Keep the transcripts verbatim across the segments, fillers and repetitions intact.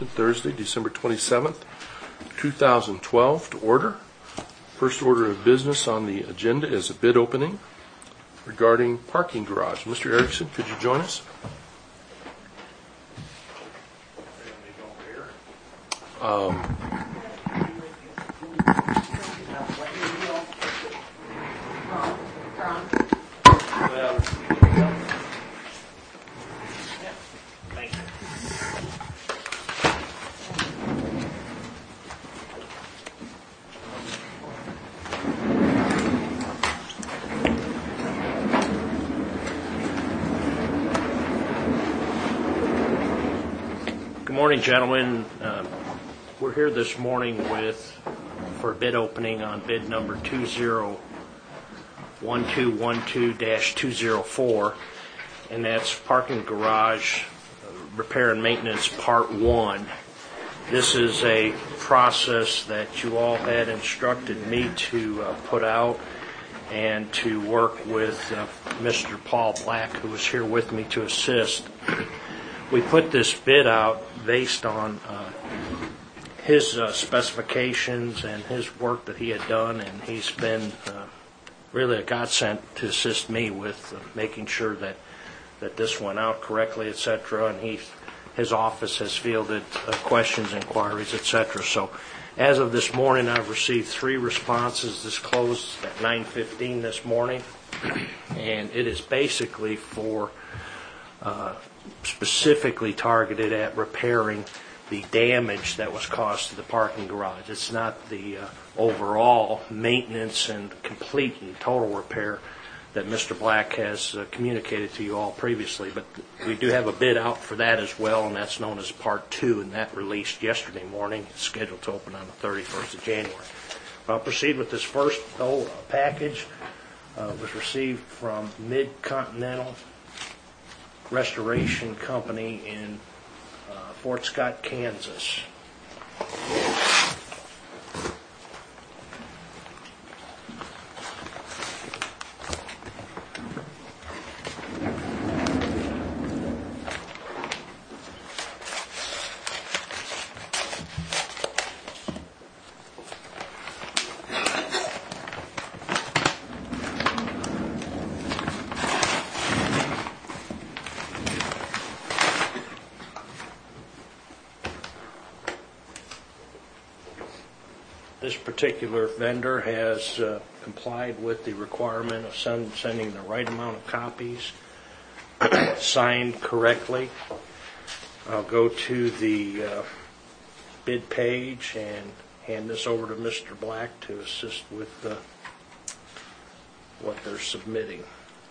Thursday, December twenty-seventh, two thousand twelve, to order. First order of business on the agenda is a bid opening regarding parking garage. Mister Erickson, could you join us? Um, Good morning, gentlemen. Um, we're here this morning with for a bid opening on bid number two zero one two one two dash two zero four, and that's parking garage repair and maintenance part one. This is a process that you all had instructed me to uh, put out and to work with uh, Mister Paul Black, who was here with me to assist. We put this bid out based on uh, his uh, specifications and his work that he had done, and he's been uh, really a godsend to assist me with uh, making sure that, that this went out correctly, et cetera, and he, his office has fielded uh, questions, inquiries, et cetera. So as of this morning, I've received three responses. This closed at nine fifteen this morning, and it is basically for uh, specifically targeted at repairing the damage that was caused to the parking garage. It's not the uh, overall maintenance and complete and total repair that Mister Black has uh, communicated to you all previously, but we do have a bid out for that as well, and that's known as part two, and that released yesterday morning. It's scheduled to open on the thirty-first of January. I'll proceed with this first whole package. Uh, was received from Mid-Continental Restoration Company in uh, Fort Scott, Kansas. This particular vendor has uh, complied with the requirement of send, sending the right amount of copies, signed correctly. I'll go to the uh, bid page and hand this over to Mister Black to assist with uh, what they're submitting.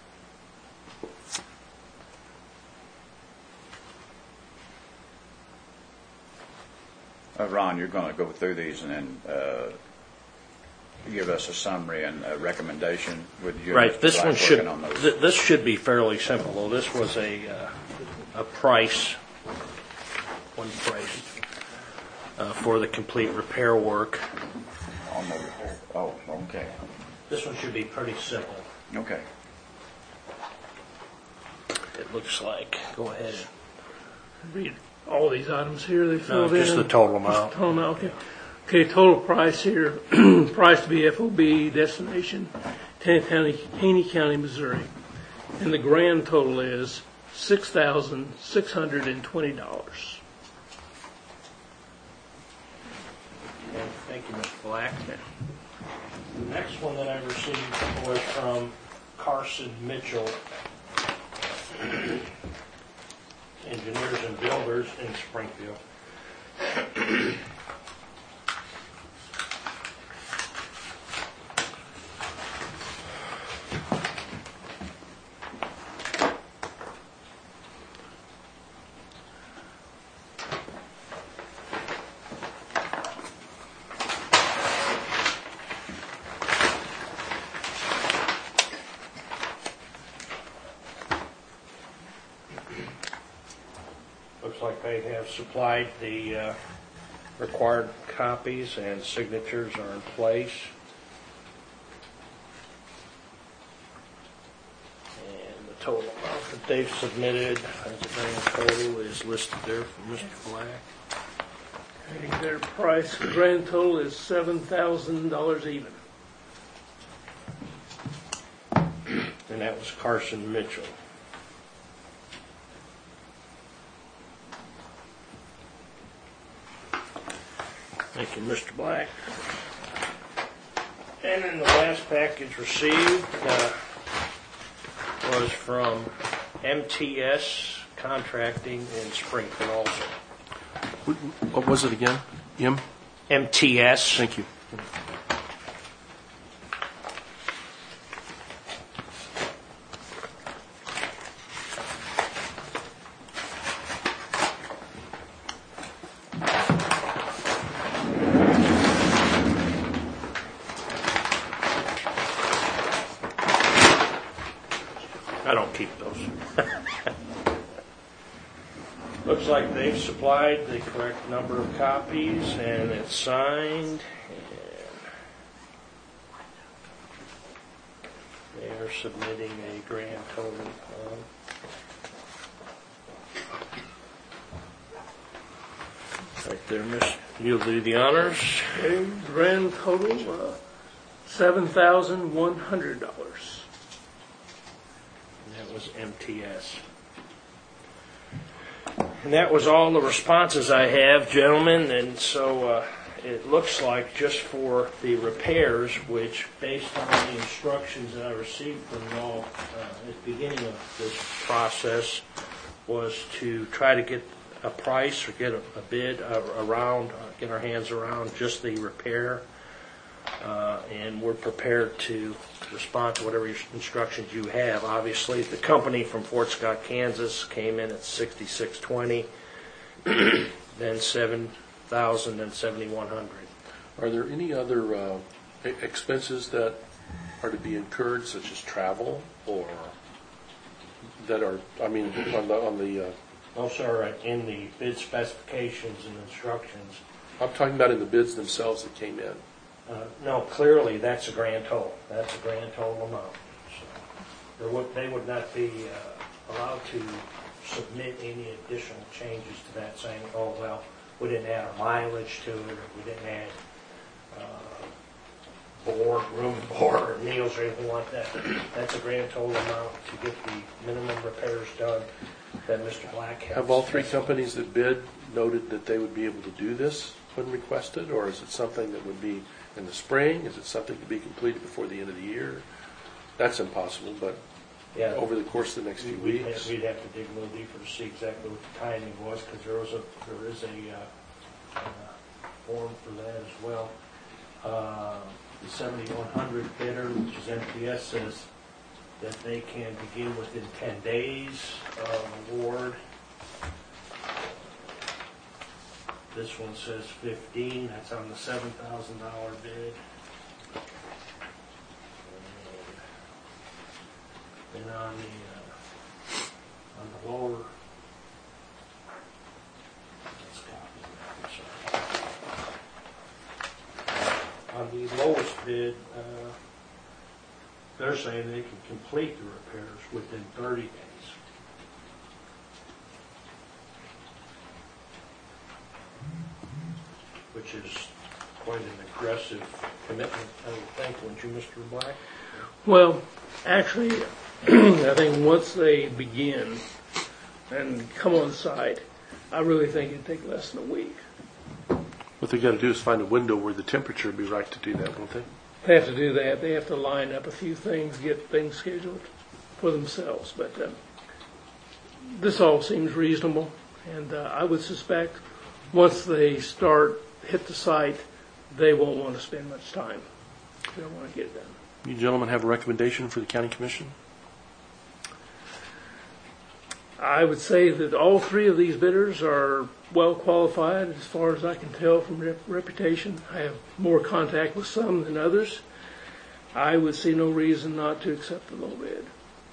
Uh, Ron, you're going to go through these and then uh, give us a summary and a recommendation with you. Right. This one should. On those. Th- this should be fairly simple, though. This was a uh, a price, one price uh, for the complete repair work. On the, oh, okay. This one should be pretty simple. Okay. It looks like. Go ahead. Read all these items here they No, filled in. just the total amount. Just the total amount, okay. Okay, total price here. Price to be F O B, destination, Taney County, Taney County, Missouri. And the grand total is six thousand six hundred twenty dollars. Okay, thank you, Mister Black. The next one that I received was from Carson Mitchell, Engineers and Builders in Springfield. Looks like they have supplied the uh, required copies and signatures are in place. And the total amount that they've submitted as a grand total is listed there for Mister Black. Their price, grand total is seven thousand dollars even. And that was Carson Mitchell. Thank you, Mister Black. And then the last package received uh, was from M T S Contracting in Springfield also. What what was it again? M? M T S. Thank you. I don't keep those. Looks like they've supplied the correct number of copies and it's signed. And they are submitting a grand total of right there, Miss. You'll do the honors. Okay, grand total, uh, seven thousand one hundred dollars. And that was M T S. And that was all the responses I have, gentlemen, and so uh, it looks like just for the repairs, which based on the instructions that I received from y'all uh, at the beginning of this process, was to try to get a price or get a, a bid uh, around, uh, get our hands around just the repair, uh, and we're prepared to respond to whatever instructions you have. Obviously, the company from Fort Scott, Kansas came in at sixty-six twenty, then seven thousand, then seventy-one hundred. Are there any other uh, e- expenses that are to be incurred, such as travel, or that are, I mean, on the, on the uh, No, sir, in the bid specifications and instructions. I'm talking about in the bids themselves that came in. Uh, no, clearly that's a grand total. That's a grand total amount. So there would, they would not be uh, allowed to submit any additional changes to that, saying, "Oh well, we didn't add our mileage to it, or we didn't add uh, board, room and board, or meals, or anything like that." That's a grand total amount to get the minimum repairs done that Mister Black has. Have all three companies that bid noted that they would be able to do this when requested, or is it something that would be in the spring? Is it something to be completed before the end of the year? That's impossible, but Yeah. over the course of the next few We'd weeks. have, we'd have to dig a little deeper to see exactly what the timing was, because there was a, there is a, uh, uh, form for that as well. Uh, the seventy-one hundred bidder, which is M T S, says that they can begin within ten days of award. This one says fifteen, that's on the seven thousand dollar bid. And on the, uh, on the lower, let's copy that, I'm sorry. On the lowest bid, uh, they're saying they can complete the repairs within thirty days. Which is quite an aggressive commitment, I would think, wouldn't you, Mister Black? Well, actually, I think once they begin and come on site, I really think it'd take less than a week. What they got to do is find a window where the temperature would be right to do that, won't they? They have to do that. They have to line up a few things, get things scheduled for themselves. But uh, this all seems reasonable, and uh, I would suspect once they start, hit the site, they won't want to spend much time. They don't want to get it done. You gentlemen have a recommendation for the county commission? I would say that all three of these bidders are well qualified as far as I can tell from rep- reputation. I have more contact with some than others. I would see no reason not to accept the low bid.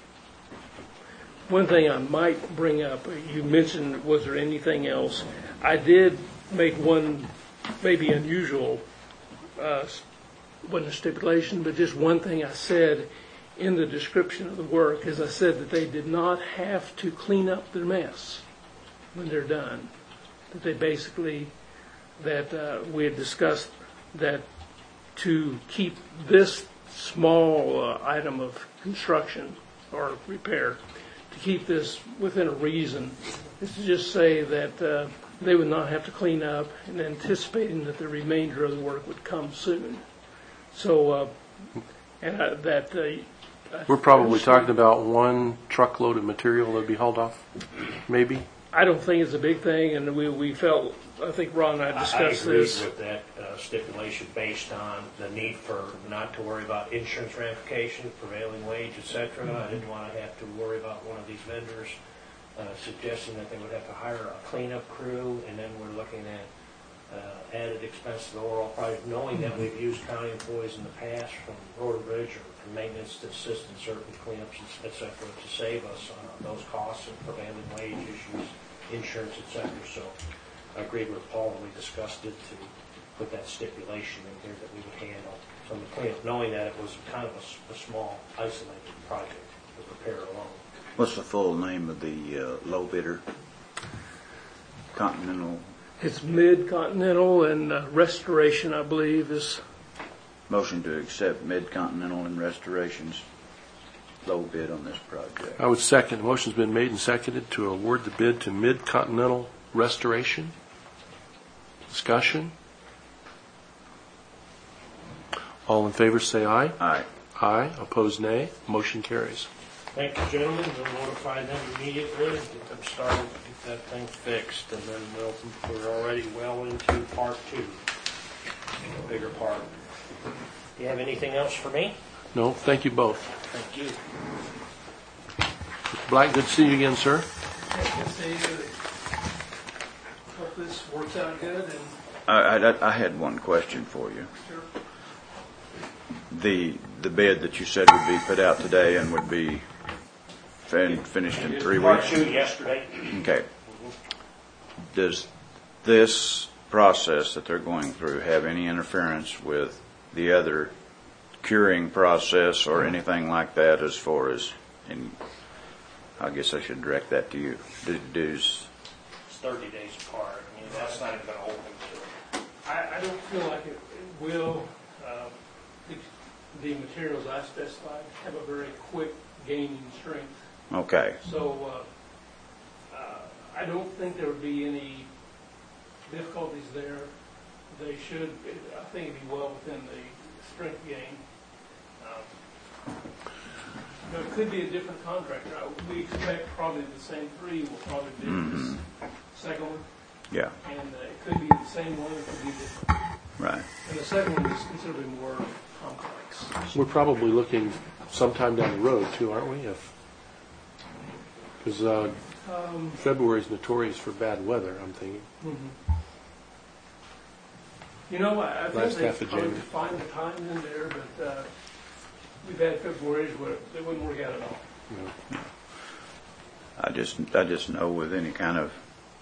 One thing I might bring up, you mentioned, was there anything else? I did make one maybe unusual, uh, wasn't a stipulation, but just one thing I said in the description of the work is I said that they did not have to clean up their mess when they're done. That they basically that uh, we had discussed that to keep this small uh, item of construction or repair, to keep this within a reason, is to just say that uh, they would not have to clean up, and anticipating that the remainder of the work would come soon. So, uh, and I, that uh, We're probably talking about one truckload of material that'd be hauled off, maybe? I don't think it's a big thing, and we we felt, I think Ron and I discussed I agree this. with that uh, stipulation based on the need for not to worry about insurance ramifications, prevailing wage, et cetera. Mm-hmm. I didn't want to have to worry about one of these vendors uh, suggesting that they would have to hire a cleanup crew, and then we're looking at uh, added expense to the overall project, knowing that we've used county employees in the past from road and bridge or from maintenance to assist in certain cleanups, et cetera, to save us uh, those costs of prevailing wage issues, insurance, et cetera. So I agreed with Paul when we discussed it to put that stipulation in here that we would handle some of the cleanup, knowing that it was kind of a, s- a small, isolated project, the repair alone. What's the full name of the uh, low bidder? Continental. It's Mid-Continental, and uh, Restoration, I believe, is, Motion to accept Mid-Continental and Restoration's low bid on this project. I would second. The motion's been made and seconded to award the bid to Mid-Continental Restoration. Discussion? All in favor say aye. Aye. Aye. Opposed, nay. Motion carries. Thank you, gentlemen. We'll notify them immediately, get them started, get that thing fixed, and then we'll, we're already well into part two, the bigger part. Do you have anything else for me? No, thank you both. Thank you. Mister Black, good to see you again, sir. hope this works out good, and I, I, I had one question for you. sure. The the bid that you said would be put out today and would be fin- finished in three Part weeks? two yesterday. Okay. Does this process that they're going through have any interference with the other curing process or anything like that as far as, and I guess I should direct that to you, Do- does, It's thirty days apart. I mean, that's not even going to open to I, I don't feel like it, it will. Uh, the, the materials I specified have a very quick gaining strength. okay, So uh, uh, I don't think there would be any difficulties there. They should, I think it'd be well within the strength gain. Um, but it could be a different contractor. Uh, We expect probably the same three will probably bid this second one. yeah, And uh, it could be the same one, it could be different. right. And the second one is considerably more complex. We're probably looking sometime down the road, too, aren't we? If Because uh, Um, February is notorious for bad weather, I'm thinking. You know, I, I think Last they half of probably January. find the time in there, but uh, we've had Februarys where they wouldn't work out at all. You know. I just, I just know with any kind of,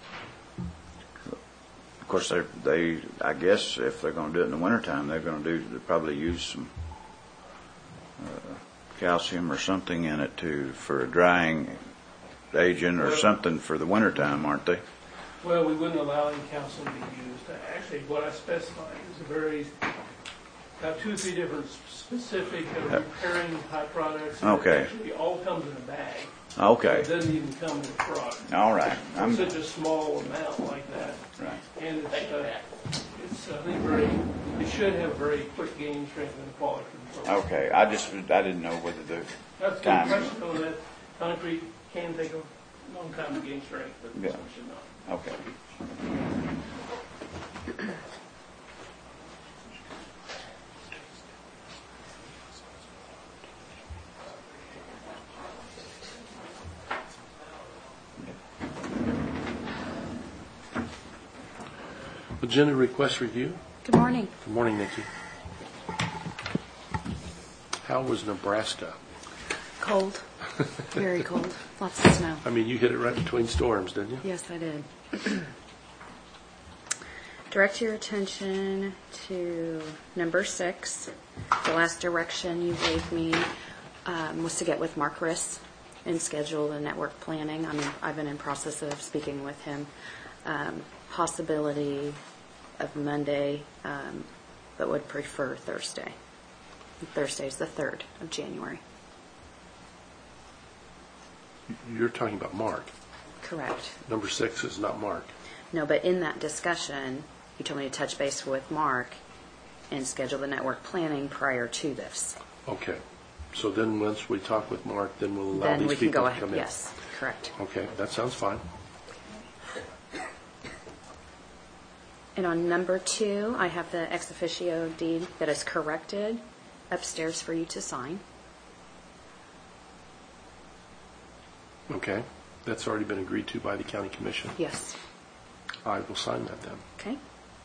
of course, they, they, I guess if they're going to do it in the wintertime, they're going to do, they'll probably use some uh, calcium or something in it to, for a drying agent or Well- something for the wintertime, aren't they? Well, we wouldn't allow any calcium to be used. Actually, what I specified is a very, got two or three different specific uh, repairing type products. and it Okay. Actually, all comes in a bag. Okay, It doesn't even come in a truck. all right. I'm, Such a small amount like that. right. And it's, uh, it's, I think, very, it should have very quick gain strength and quality control. Okay, I just, I didn't know whether the, That's the Time. impression on that. Concrete can take a long time to gain strength, but this Yeah. one should not. okay. Agenda request review. Good morning. Good morning, Nikki. How was Nebraska? Cold. Very cold. Lots of snow. I mean, you hit it right between storms, didn't you? Yes, I did. Direct your attention to number six. The last direction you gave me um, was to get with Mark Riss and schedule the network planning. I mean, I've been in process of speaking with him. Um, possibility of Monday, um, but would prefer Thursday. Thursday's the third of January. You're talking about Mark. Correct. Number six is not Mark. No, but in that discussion, you told me to touch base with Mark and schedule the network planning prior to this. Okay. So then once we talk with Mark, then we'll allow Then these we can people go to ahead. come in. Yes, correct. Okay, that sounds fine. And on number two, I have the ex officio deed that is corrected upstairs for you to sign. Okay. That's already been agreed to by the county commission. Yes. I will sign that then. Okay.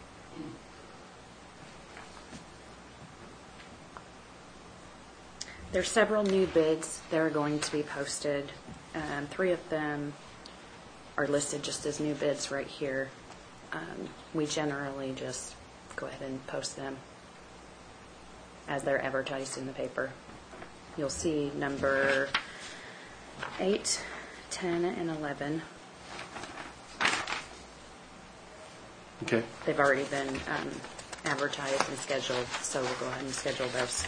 There are several new bids that are going to be posted. Um, three of them are listed just as new bids right here. Um, we generally just go ahead and post them as they're advertised in the paper. You'll see number eight, ten, and eleven. Okay. They've already been um, advertised and scheduled, so we'll go ahead and schedule those.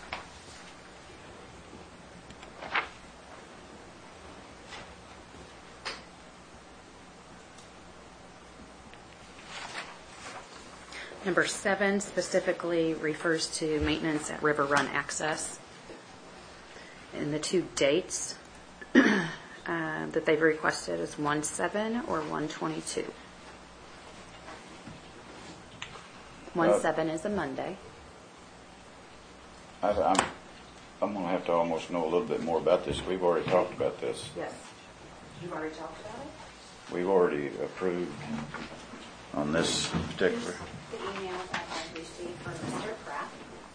Number seven specifically refers to maintenance at River Run Access. And the two dates uh, that they've requested is one seven or one twenty-two. one Uh, seven is a Monday. I, I'm, I'm going to have to almost know a little bit more about this. We've already talked about this. Yes. You've already talked about it? We've already approved on this particular. The email that I received from Mister Pratt.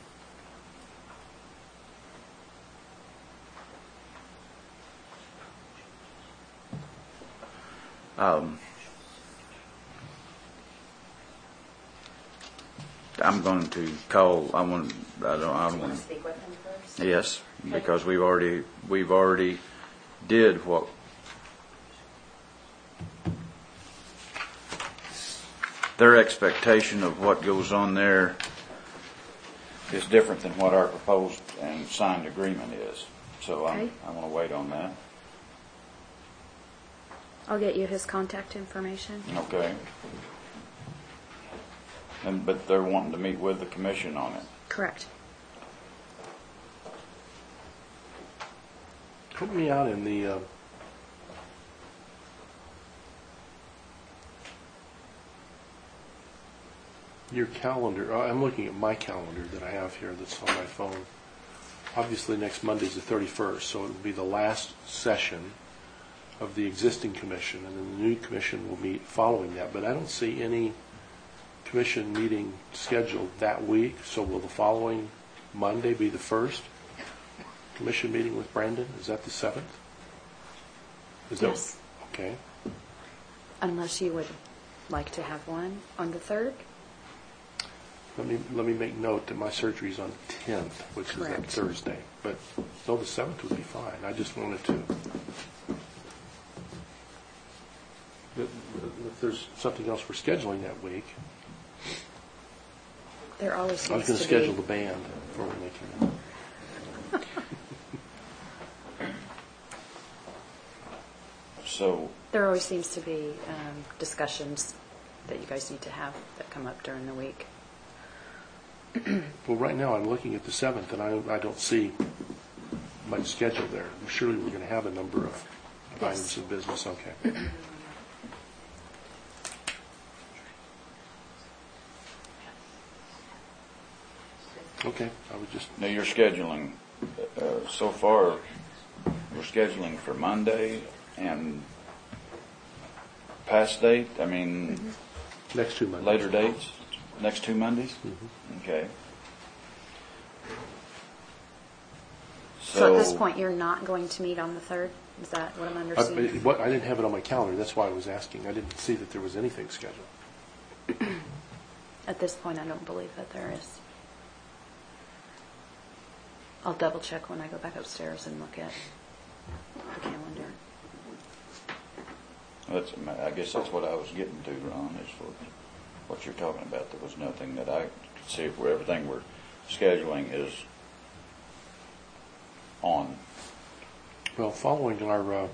Um, I'm going to call. I want. I don't. I don't You want want. to speak with him first? Yes, because we've already we've already did what. Their expectation of what goes on there is different than what our proposed and signed agreement is. So I'm, Okay. I want to wait on that. I'll get you his contact information. Okay. And but they're wanting to meet with the commission on it. Correct. Help me out in the, uh, your calendar. Uh, I'm looking at my calendar that I have here that's on my phone. Obviously, next Monday's the thirty-first, so it will be the last session of the existing commission, and then the new commission will meet following that. But I don't see any commission meeting scheduled that week, so will the following Monday be the first commission meeting with Brandon? Is that the seventh? Is that- Yes. Okay. Unless you would like to have one on the third? Let me, let me make note that my surgery's on the tenth, which is that Correct. Thursday. But, no, the seventh would be fine. I just wanted to, if if there's something else we're scheduling that week, There always I was seems going to to be. schedule the band for when they come in. So There always seems to be um, discussions that you guys need to have that come up during the week. Well, right now, I'm looking at the seventh, and I, I don't see much schedule there. Surely we're going to have a number of Yes. items of business, okay. Okay, I would just, now you're scheduling. Uh, so far, we're scheduling for Monday and past date. I mean, next two Mondays. later dates. Next two Mondays. Mhm. Okay. So at this point, you're not going to meet on the third? Is that what I'm I, understanding? what, I didn't have it on my calendar, that's why I was asking. I didn't see that there was anything scheduled. At this point, I don't believe that there is. I'll double check when I go back upstairs and look at the calendar. That's. I guess that's what I was getting to, Ron. Is what. what you're talking about. There was nothing that I could see where everything we're scheduling is on. Well, following our uh,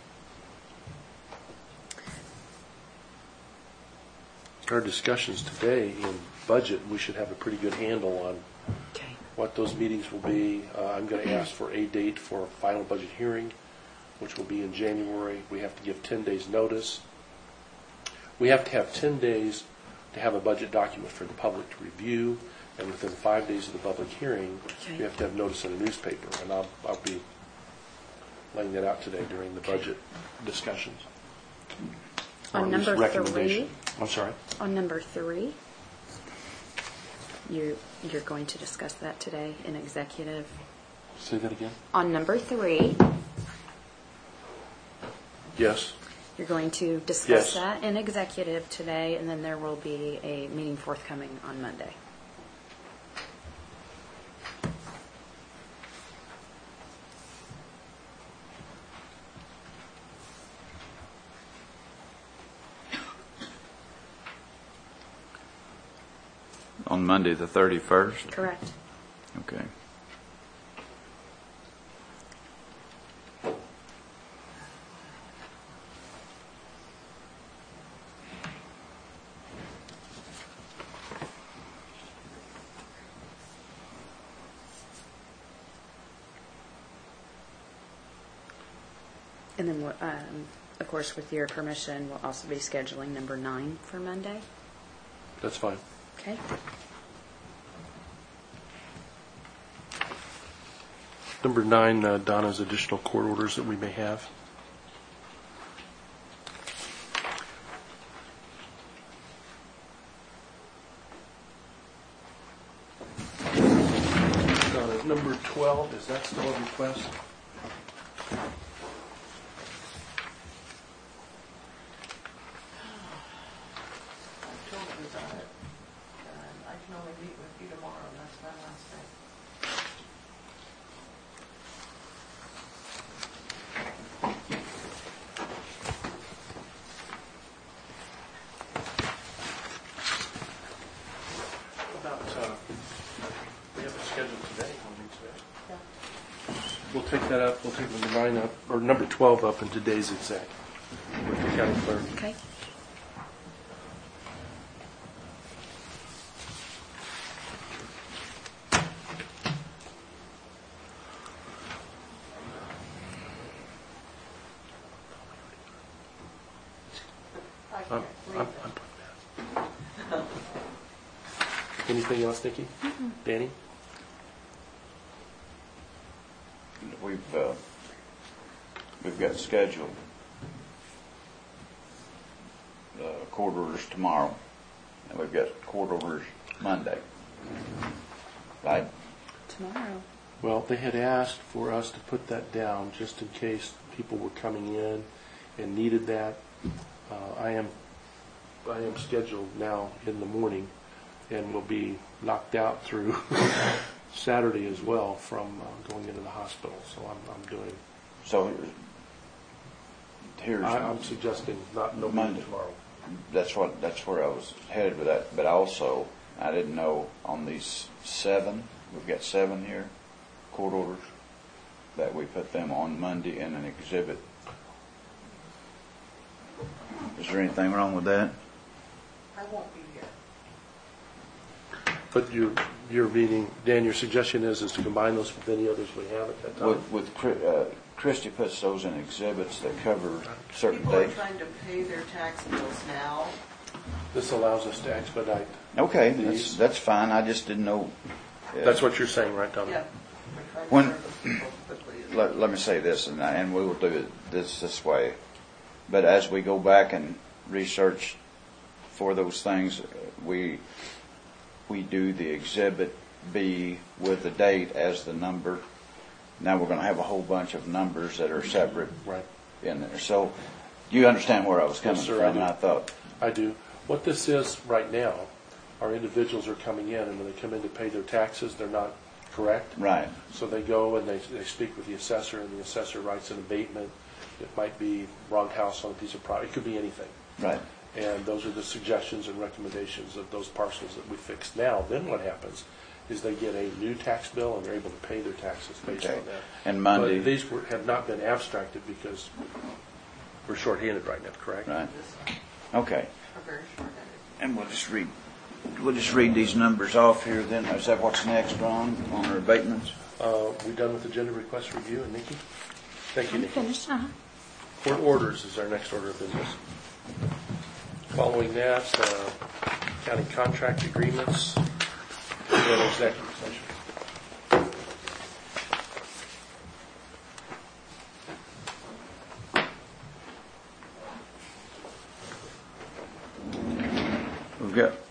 our discussions today in budget, we should have a pretty good handle on Okay. what those meetings will be. Uh, I'm going to ask for a date for a final budget hearing, which will be in January. We have to give ten days notice. We have to have ten days to have a budget document for the public to review, and within five days of the public hearing, Okay. we have to have notice in the newspaper, and I'll, I'll be laying that out today during the budget discussions. Or On at least number recommendation. three, I'm sorry? on number three, you, you're going to discuss that today in executive. Say that again? On number three, Yes. you're going to Yes. discuss that in executive today, and then there will be a meeting forthcoming on Monday. On Monday the thirty-first? Correct. Okay. And then, we'll, um, of course, with your permission, we'll also be scheduling number nine for Monday. That's fine. Okay. Number nine, uh, Donna's additional court orders that we may have. Donna, number twelve, is that still a request? I told him about it, and I can only meet with you tomorrow, that's my last day. About, uh, we have it scheduled today, I'll meet today. Yeah. We'll take that up, we'll take number nine up, or number twelve up in today's exec with the county clerk. Okay. I I'm, can't I'm, read I'm that. putting that. Anything else, Nikki? Danny? We've, uh, we've got scheduled uh, court orders tomorrow, and we've got court orders Monday. Right? Tomorrow. Well, they had asked for us to put that down just in case people were coming in and needed that. Uh, I am, I am scheduled now in the morning and will be knocked out through Saturday as well from uh, going into the hospital. So I'm, I'm doing, So here's, I, I'm suggesting not, no Monday. meeting tomorrow. that's what, that's where I was headed with that. But also, I didn't know on these seven, we've got seven here, court orders, that we put them on Monday in an exhibit. Is there anything wrong with that? I won't be here. But your, your meeting, Dan, your suggestion is, is to combine those with any others we have at that time? With, with Chri- uh, Christie puts those in exhibits that cover certain People are dates. trying to pay their tax bills now. This allows us to expedite. Okay, that's, These- that's fine. I just didn't know. uh, That's what you're saying, right, Donna? Yeah. We're trying to When- serve the people quickly. Let, let me say this, and, I- and we will do it this, this way. But as we go back and research for those things, we, we do the exhibit B with the date as the number. Now we're going to have a whole bunch of numbers that are separate Right. in there. So you understand where I was coming Yes, sir, I from, do. and I thought, I do. What this is right now, our individuals are coming in, and when they come in to pay their taxes, they're not correct. right, So they go and they, they speak with the assessor, and the assessor writes an abatement. It might be wrong house on a piece of property. It could be anything. right, And those are the suggestions and recommendations of those parcels that we fixed now. Then what happens is they get a new tax bill and they're able to pay their taxes based Okay. on that. And Monday- But these were, have not been abstracted because we're shorthanded right now, correct? Right. This Okay. are very short-ended. And we'll just read, we'll just read these numbers off here then. Is that what's next, Ron, on our abatements? Uh, we done with agenda request review, and Nikki? Thank you, I'm Nikki. finished, uh-huh. Court orders is our next order of business. Following that, uh, county contract agreements, and then executive session. We've got,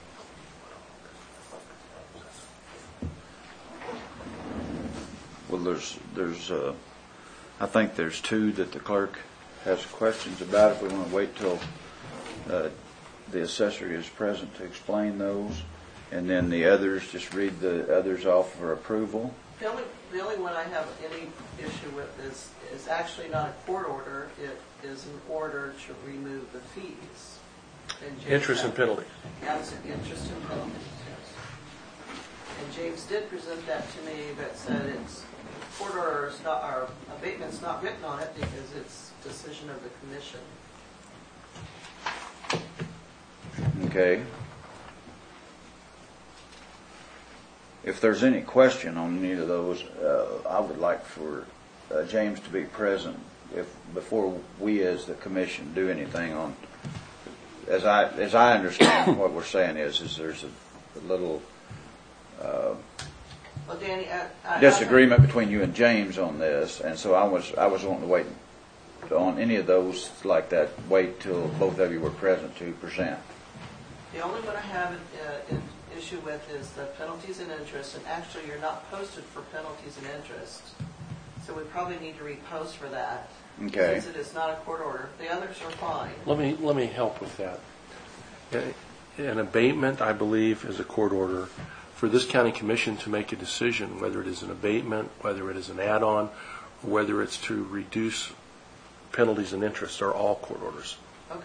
well, there's, there's, uh, I think there's two that the clerk has questions about. If we want to wait till uh, the assessor is present to explain those, and then the others, just read the others off for approval. The only, the only one I have any issue with is, is actually not a court order. It is an order to remove the fees. And James Interest and had- penalty. Yes, interest and penalties, yes. And James did present that to me, but said it's, court order is not, our abatement's not written on it because it's decision of the commission. Okay. If there's any question on any of those, uh, I would like for uh, James to be present if before we as the commission do anything on. As I as I understand what we're saying is is there's a, a little uh, Well, Danny, I, I, disagreement between you and James on this, and so I was I was wanting to wait on any of those like that. Wait till both of you were present to present. The only one I have uh, an issue with is the penalties and interest, and actually you're not posted for penalties and interest. So we probably need to repost for that. Okay. Since it is not a court order. The others are fine. Let me, let me help with that. An abatement, I believe, is a court order for this county commission to make a decision, whether it is an abatement, whether it is an add-on, or whether it's to reduce penalties and interest, are all court orders. Okay,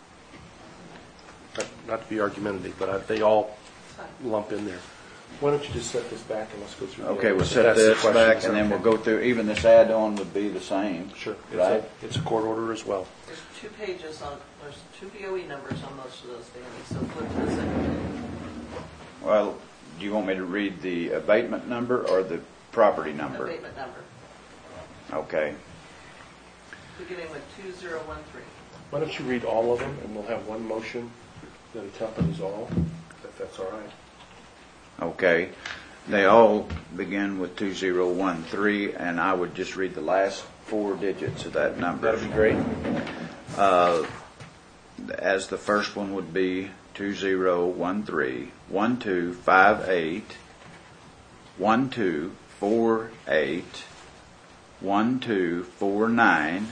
Not, not to be argumentative, but I, they all that's fine. lump in there. Why don't you just set this back and let's go through the Okay, others, we'll if set that's the this question. back Is and that then we'll okay? go through, even this add-on would be the same. Sure. It's Right? a, it's a court order as well. There's two pages on, there's two B O E numbers on most of those, Danny, so flip to the second page. Well, do you want me to read the abatement number or the property number? Abatement number, Okay. beginning with two zero one three. Why don't you read all of them and we'll have one motion that accompanies all, if that's all right. Okay. They all begin with two zero one three, and I would just read the last four digits of that number. That'd be great. Uh, as the first one would be two zero one three, one two five eight, one two four eight, one two four nine,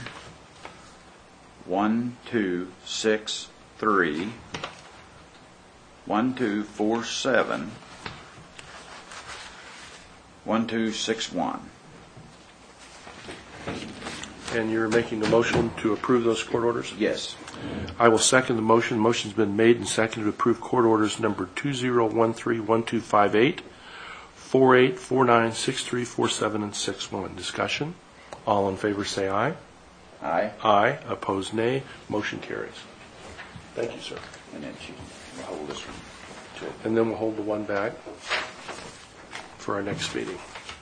one two six three, one two four seven, one two six one. And you're making a motion to approve those court orders? Yes. I will second the motion. The motion's been made and seconded to approve court orders number two zero one three, one two five eight, four eight, four nine, six three, four seven, and six one. Discussion? All in favor say aye. Aye. Aye. Opposed, nay. Motion carries. Thank you, sir. And then she will hold this one. too. And then we'll hold the one back for our next meeting.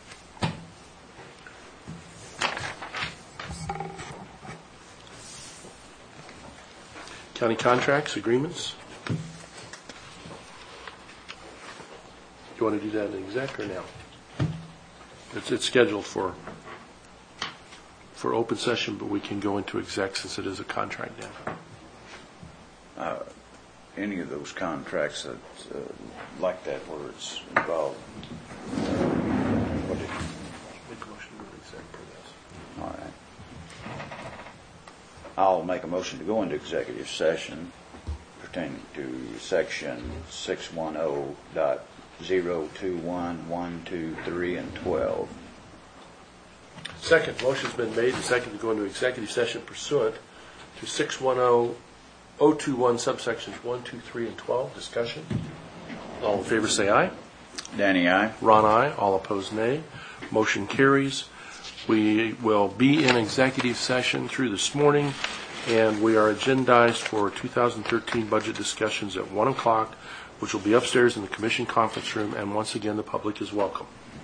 County contracts, agreements. You want to do that in exec or now? It's, it's scheduled for, for open session, but we can go into exec since it is a contract now. Uh, any of those contracts that, uh, like that where it's involved. What did, Make a motion to go to exec for this. all right. I'll make a motion to go into executive session pertaining to section six one zero dot zero two one, one, two, three, and twelve. Second, motion's been made and seconded to go into executive session pursuant to six one zero oh two one subsections one, two, three, and twelve. Discussion. All in favor say aye. Danny, aye. Ron, aye. All opposed, nay. Motion carries. We will be in executive session through this morning, and we are agendized for two thousand thirteen budget discussions at one o'clock, which will be upstairs in the commission conference room, and once again, the public is welcome.